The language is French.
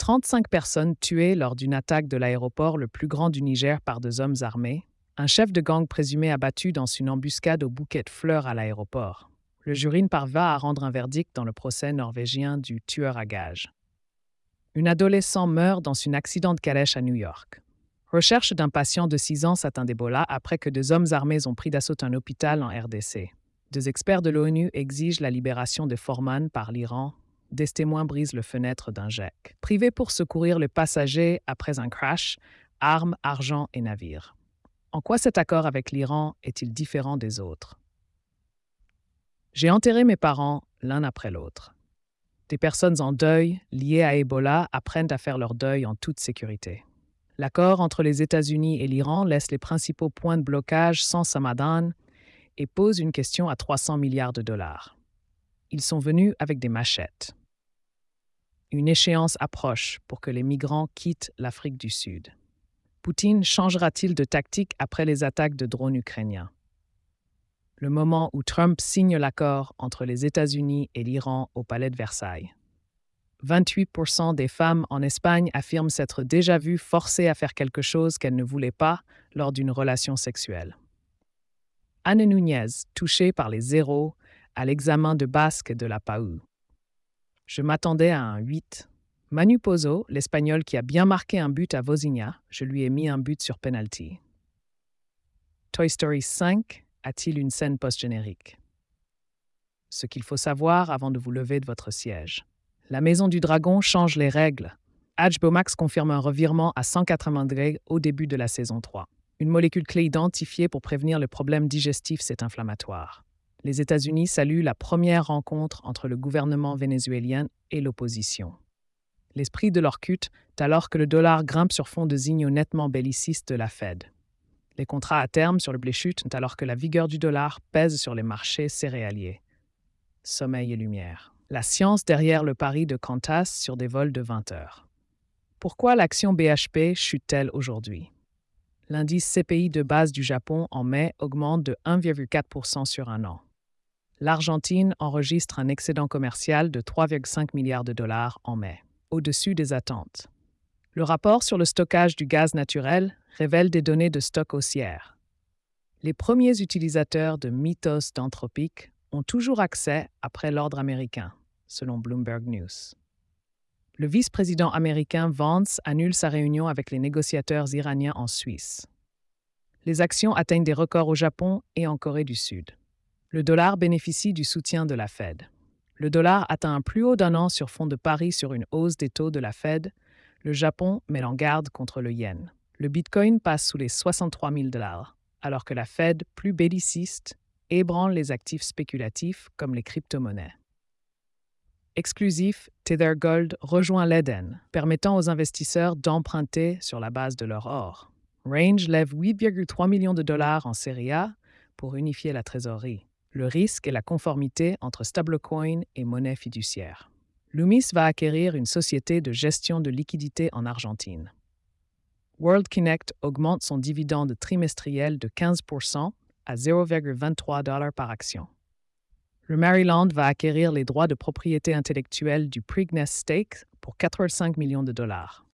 35 personnes tuées lors d'une attaque de l'aéroport le plus grand du Niger par 2 hommes armés, un chef de gang présumé abattu dans une embuscade au bouquet de fleurs à l'aéroport. Le jury ne parvint à rendre un verdict dans le procès norvégien du tueur à gages. Une adolescent meurt dans un accident de calèche à New York. Recherche d'un patient de 6 ans atteint d'Ebola après que 2 hommes armés ont pris d'assaut un hôpital en RDC. 2 experts de l'ONU exigent la libération de Forman par l'Iran. Des témoins brisent le fenêtre d'un jet. Privé pour secourir les passagers après un crash, armes, argent et navires. En quoi cet accord avec l'Iran est-il différent des autres? J'ai enterré mes parents l'un après l'autre. Des personnes en deuil liées à Ebola apprennent à faire leur deuil en toute sécurité. L'accord entre les États-Unis et l'Iran laisse les principaux points de blocage sans Samadan et pose une question à 300 milliards de dollars. Ils sont venus avec des machettes. Une échéance approche pour que les migrants quittent l'Afrique du Sud. Poutine changera-t-il de tactique après les attaques de drones ukrainiens? Le moment où Trump signe l'accord entre les États-Unis et l'Iran au palais de Versailles. 28% des femmes en Espagne affirment s'être déjà vues forcées à faire quelque chose qu'elles ne voulaient pas lors d'une relation sexuelle. Anne Nunez, touchée par les zéros à l'examen de basque de la PAU. Je m'attendais à un 8. Manu Pozo, l'Espagnol qui a bien marqué un but à Vozinha, je lui ai mis un but sur penalty. Toy Story 5 a-t-il une scène post-générique? Ce qu'il faut savoir avant de vous lever de votre siège. La Maison du Dragon change les règles. HBO Max confirme un revirement à 180 degrés au début de la saison 3. Une molécule clé identifiée pour prévenir le problème digestif, c'est inflammatoire. Les États-Unis saluent la première rencontre entre le gouvernement vénézuélien et l'opposition. L'esprit de leur culte est alors que le dollar grimpe sur fond de signaux nettement bellicistes de la Fed. Les contrats à terme sur le blé chutent alors que la vigueur du dollar pèse sur les marchés céréaliers. Sommeil et lumière. La science derrière le pari de Qantas sur des vols de 20 heures. Pourquoi l'action BHP chute-t-elle aujourd'hui? L'indice CPI de base du Japon en mai augmente de 1,4% sur un an. L'Argentine enregistre un excédent commercial de 3,5 milliards de dollars en mai, au-dessus des attentes. Le rapport sur le stockage du gaz naturel révèle des données de stock haussières. Les premiers utilisateurs de mythos d'Anthropic ont toujours accès après l'ordre américain, selon Bloomberg News. Le vice-président américain Vance annule sa réunion avec les négociateurs iraniens en Suisse. Les actions atteignent des records au Japon et en Corée du Sud. Le dollar bénéficie du soutien de la Fed. Le dollar atteint un plus haut d'un an sur fond de pari sur une hausse des taux de la Fed. Le Japon met en garde contre le yen. Le Bitcoin passe sous les 63 000 $, alors que la Fed, plus belliciste, ébranle les actifs spéculatifs comme les crypto-monnaies. Exclusif, Tether Gold rejoint l'Eden, permettant aux investisseurs d'emprunter sur la base de leur or. Range lève 8,3 millions de dollars en série A pour unifier la trésorerie. Le risque est la conformité entre stablecoin et monnaie fiduciaire. Loomis va acquérir une société de gestion de liquidités en Argentine. WorldConnect augmente son dividende trimestriel de 15% à 0,23 $ par action. Le Maryland va acquérir les droits de propriété intellectuelle du Preakness Stake pour 85 millions de dollars.